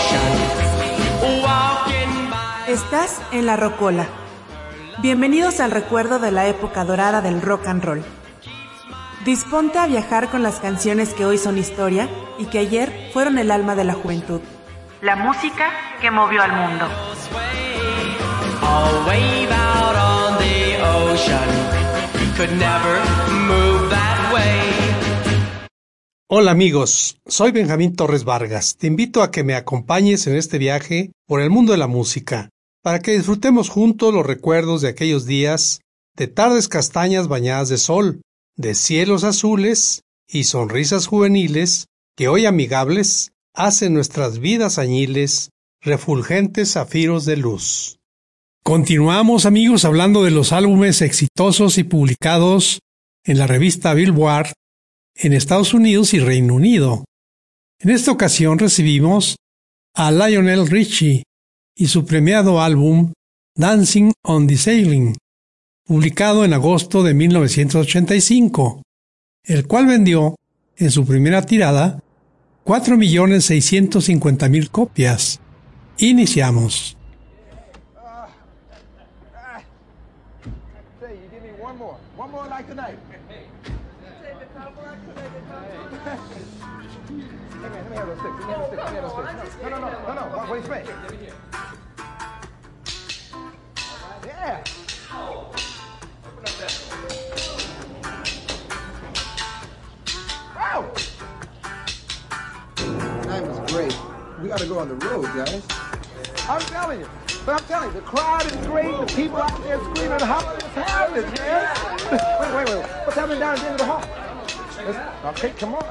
Estás en La Rocola. Bienvenidos al recuerdo de la época dorada del rock and roll. Disponte a viajar con las canciones que hoy son historia y que ayer fueron el alma de la juventud. La música que movió al mundo. Hola amigos, soy Benjamín Torres Vargas. Te invito a que me acompañes en este viaje por el mundo de la música, para que disfrutemos juntos los recuerdos de aquellos días, de tardes castañas bañadas de sol, de cielos azules y sonrisas juveniles que hoy amigables hacen nuestras vidas añiles refulgentes zafiros de luz. Continuamos amigos hablando de los álbumes exitosos y publicados en la revista Billboard en Estados Unidos y Reino Unido. En esta ocasión recibimos a Lionel Richie y su premiado álbum Dancing on the Ceiling, publicado en agosto de 1985, el cual vendió en su primera tirada 4.650.000 copias. Iniciamos. Yeah. Wow. That was great. We got to go on the road, guys. I'm telling you. But I'm telling you, the crowd is great. The people out there screaming, hollering, it's happening, man. Wait. What's happening down at the end of the hall? Okay, come on.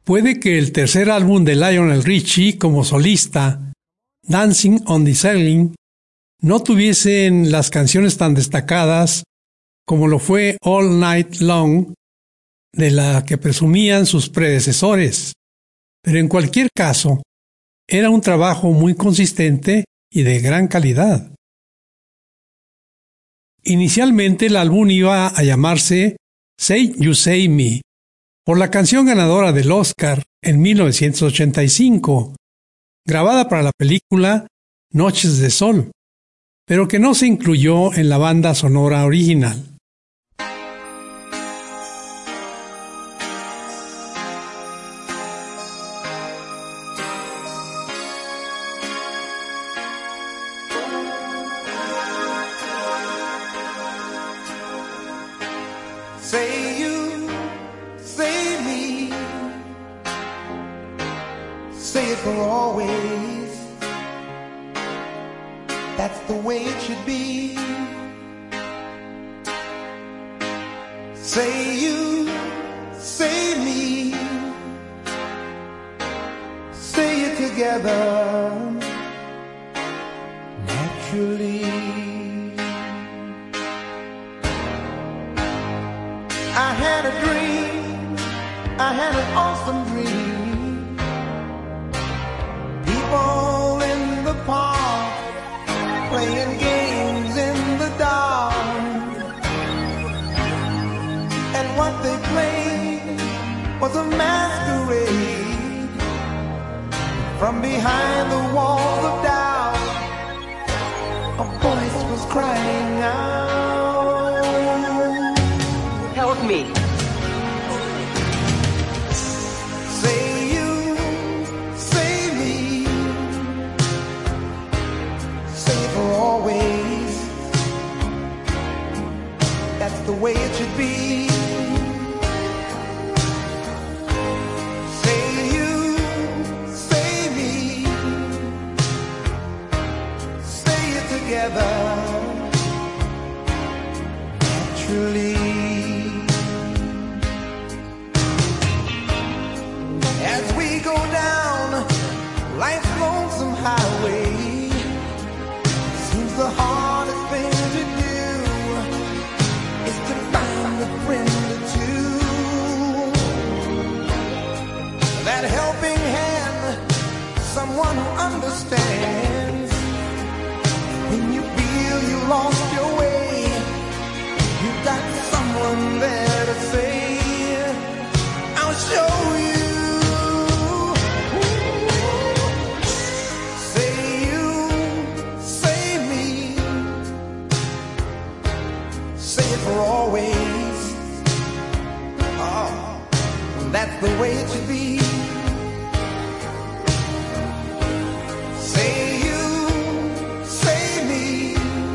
Puede que el tercer álbum de Lionel Richie como solista, Dancing on the Ceiling, no tuviesen las canciones tan destacadas como lo fue All Night Long, de la que presumían sus predecesores. Pero en cualquier caso, era un trabajo muy consistente y de gran calidad. Inicialmente el álbum iba a llamarse Say You Say Me, por la canción ganadora del Oscar en 1985, grabada para la película Noches de Sol, pero que no se incluyó en la banda sonora original. Say you, say me, say it for always. That's the way it should be. Say you, say me, say it together, naturally. I had a dream, I had an awesome dream. People in the park, playing games in the dark. And what they played was a masquerade. From behind the walls of doubt, a voice was crying out. Help me. Say you, say me, say it for always. That's the way it should be. Say you, say me, say it together, naturally. As we go down life's lonesome highway, seems the hardest thing to do is to find a friend or two. That helping hand, someone who understands. When you feel you lost your way, you got someone there to say, I'll show you. For always, oh, that's the way it should be. Say you, say me,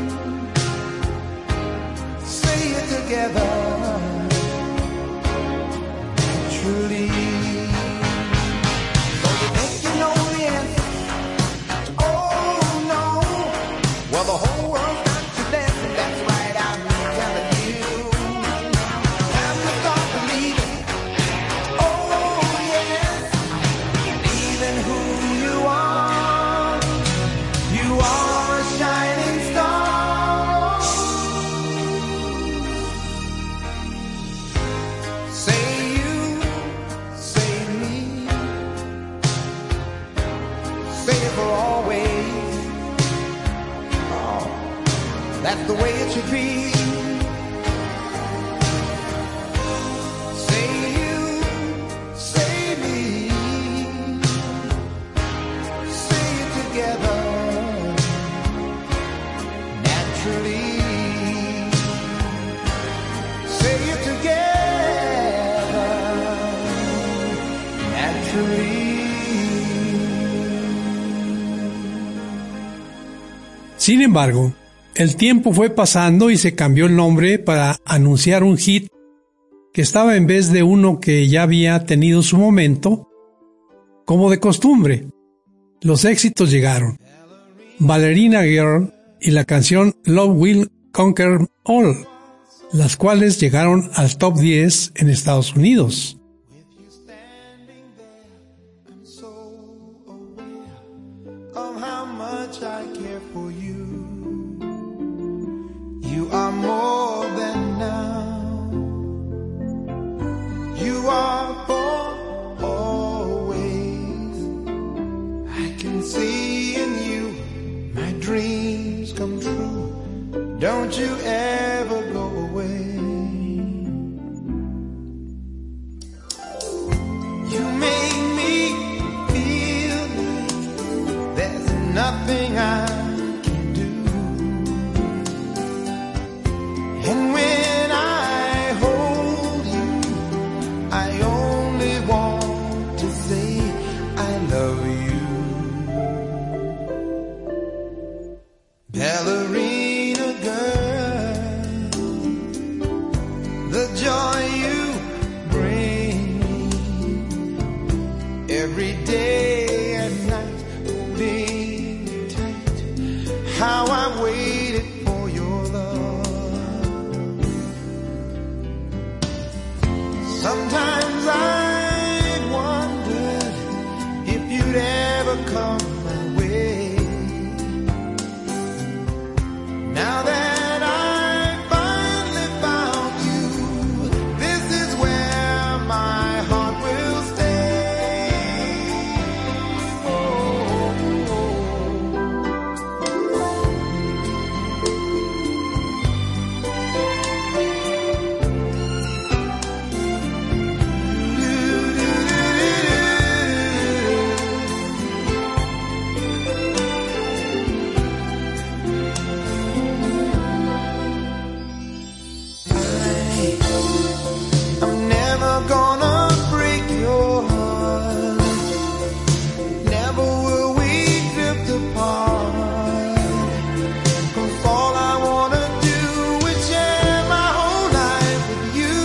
say it together, naturally. So you think you know the answer? Oh no, well the whole world's got you dancing, that's right. That's the way it should be. Say you, say me, say it together, naturally. Say it together, naturally. Sin embargo, el tiempo fue pasando y se cambió el nombre para anunciar un hit que estaba en vez de uno que ya había tenido su momento. Como de costumbre, los éxitos llegaron: Ballerina Girl y la canción Love Will Conquer All, las cuales llegaron al top 10 en Estados Unidos. how much I care for you. You are more than now. You are for always. I can see in you my dreams come true. Don't you ever go away. You make me feel like there's nothing I can do. And when I hold you, I only want to say I love you. Ballerina girl, the joy you bring me every day and night, holding me tight. How I waited for your love. Sometimes I wondered if you'd ever come my way. Now that I finally found you, this is where my heart will stay. I'm never gonna break your heart. Never will we drift apart. 'Cause all I wanna do is share my whole life with you.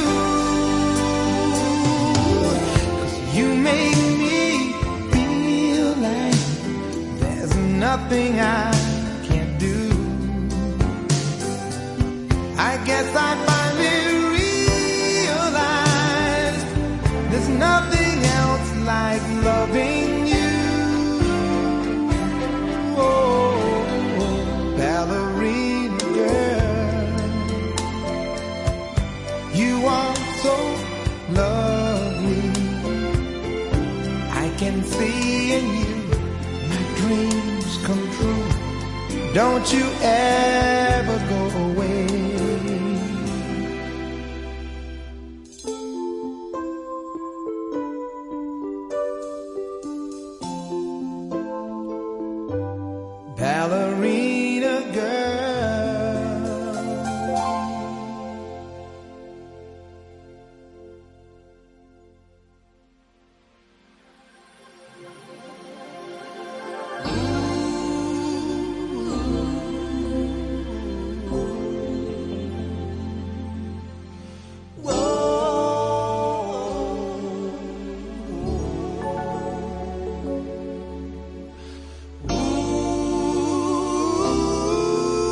'Cause you make me feel like there's nothing I can't do. I guess I finally realized there's nothing else like loving you. Oh, ballerina girl, you are so lovely. I can see in you my dreams come true. Don't you ever go away. Ballerina girl. Ooh.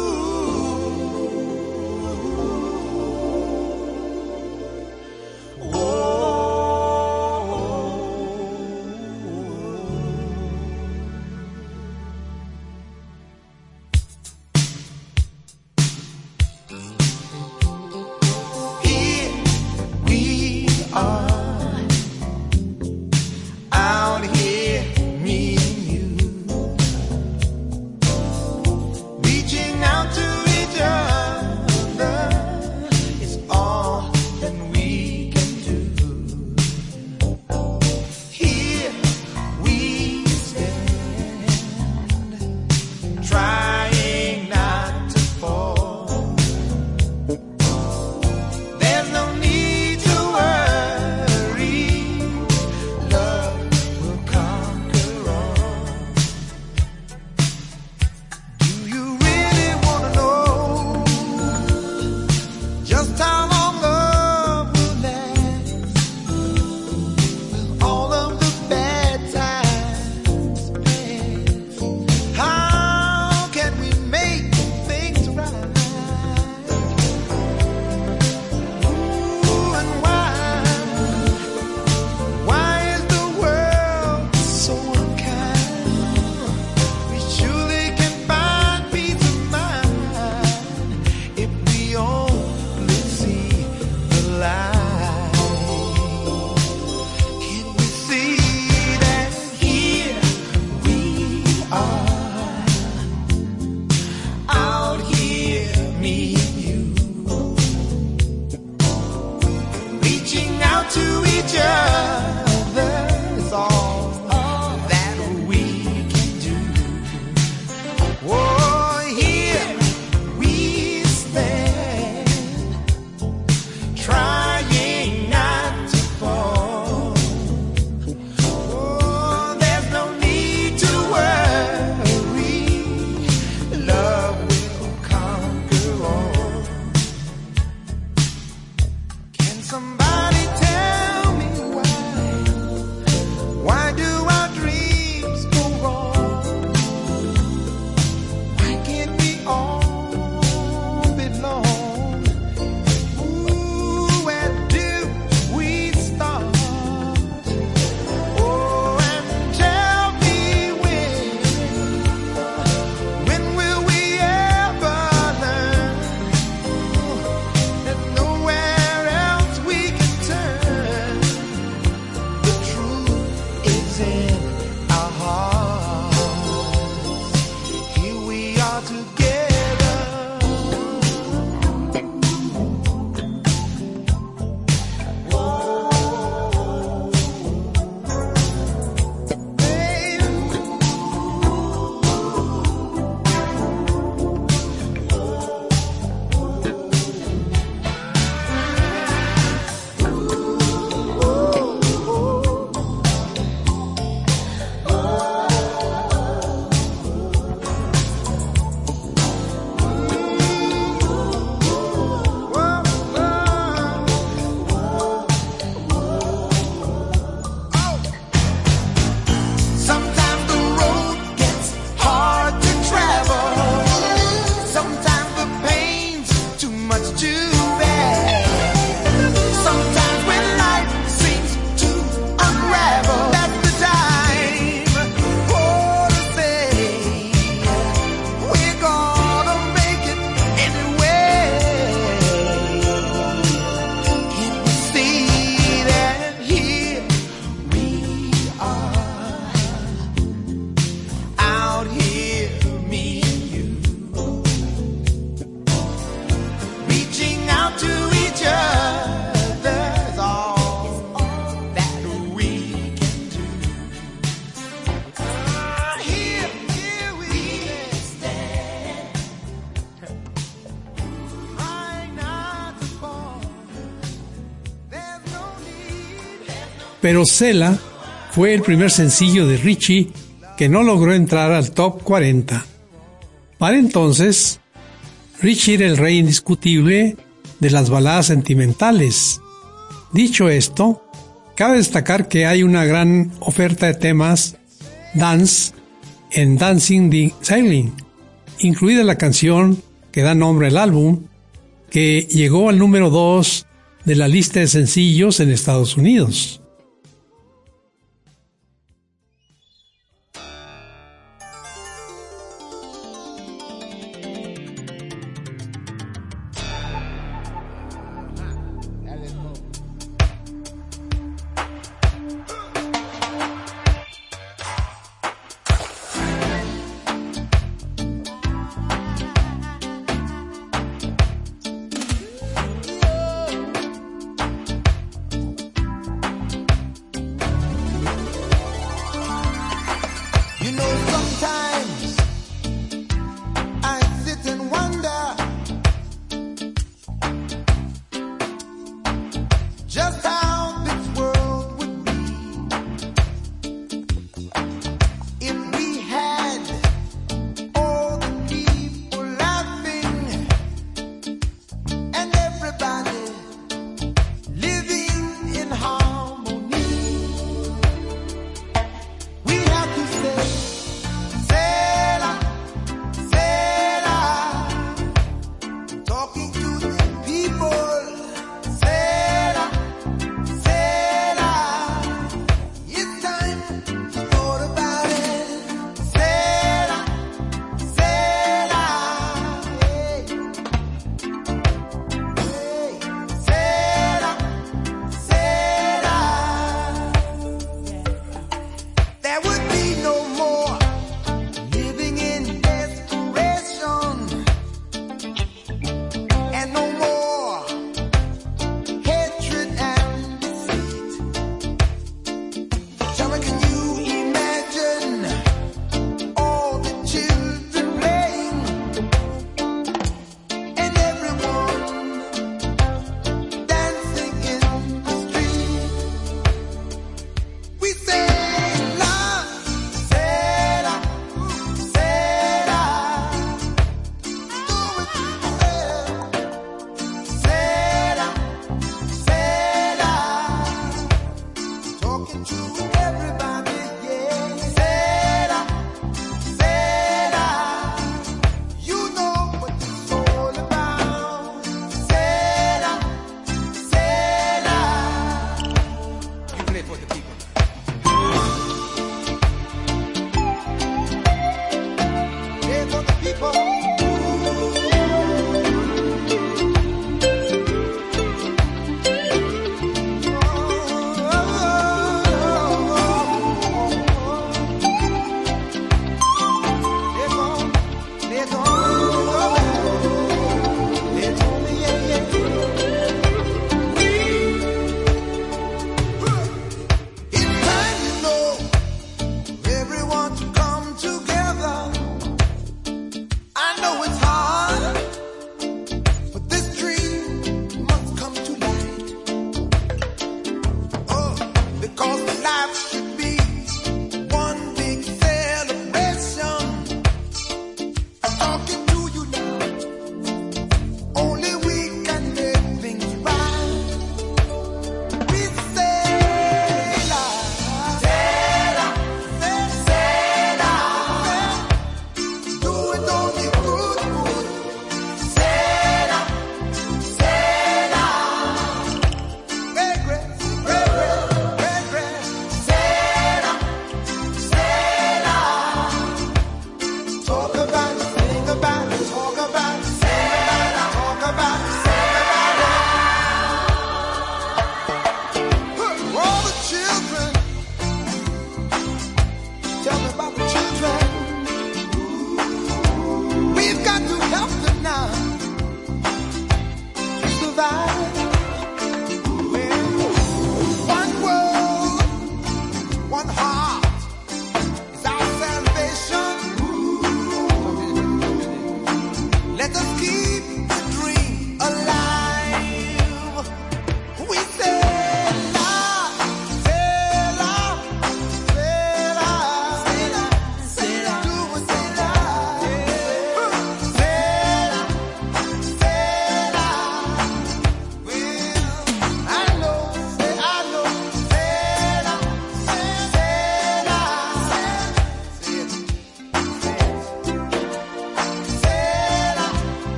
are together. Pero Cela fue el primer sencillo de Richie que no logró entrar al top 40. Para entonces, Richie era el rey indiscutible de las baladas sentimentales. Dicho esto, cabe destacar que hay una gran oferta de temas dance en Dancing the Sailing, incluida la canción que da nombre al álbum, que llegó al número 2 de la lista de sencillos en Estados Unidos.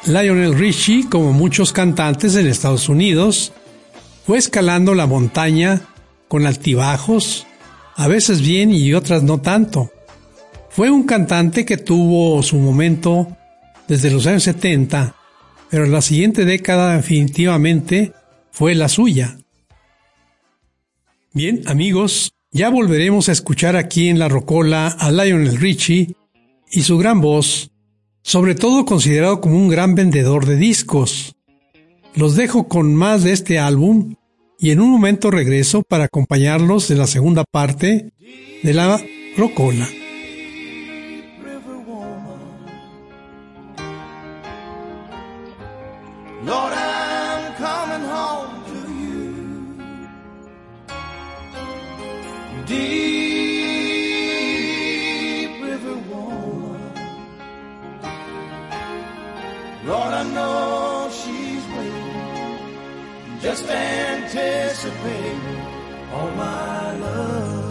Lionel Richie, como muchos cantantes en Estados Unidos, fue escalando la montaña con altibajos, a veces bien y otras no tanto. Fue un cantante que tuvo su momento desde los años 70, pero en la siguiente década definitivamente fue la suya. Bien, amigos, ya volveremos a escuchar aquí en La Rocola a Lionel Richie y su gran voz, sobre todo considerado como un gran vendedor de discos. Los dejo con más de este álbum y en un momento regreso para acompañarlos en la segunda parte de La Rocola. Lord, I'm coming home to you. Deep river woman. Lord, I know she's waiting, just anticipating all my love.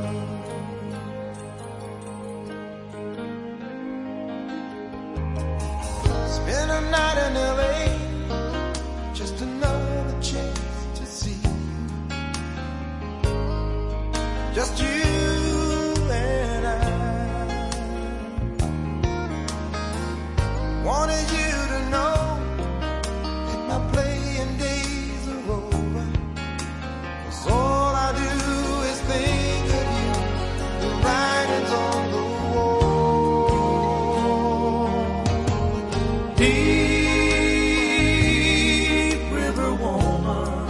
Spend a night in L.A., just another chance to see just you and I. Wanted you to know that my playing days are over, 'cause all I do is think of you, the writings on the wall. Deep river woman,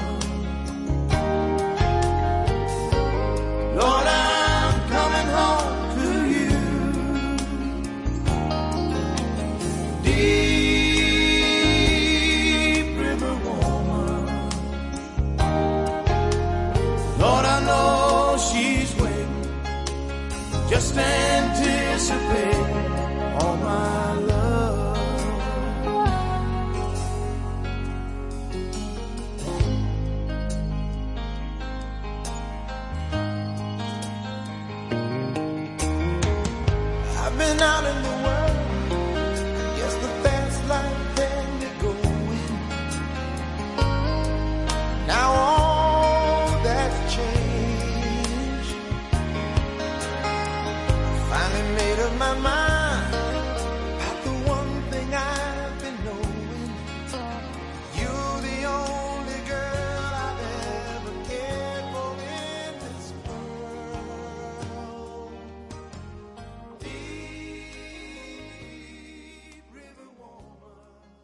Lord, I'm coming home to you. Deep river woman, Lord, I know she's waiting, just anticipating all my love. I've been out in the world, I guess the fast life had me going. Now all that's changed. Finally made up my mind about the one thing I've been knowing. You're the only girl I've ever cared for in this world. Deep river woman.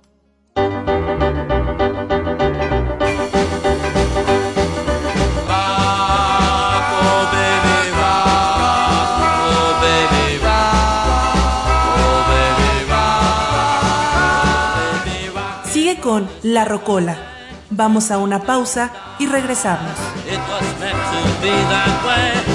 Rock, oh baby, rock, oh baby, rock, oh baby, rock, baby, rock. Sigue con La Rocola. Vamos a una pausa y regresamos. It was meant to be that way.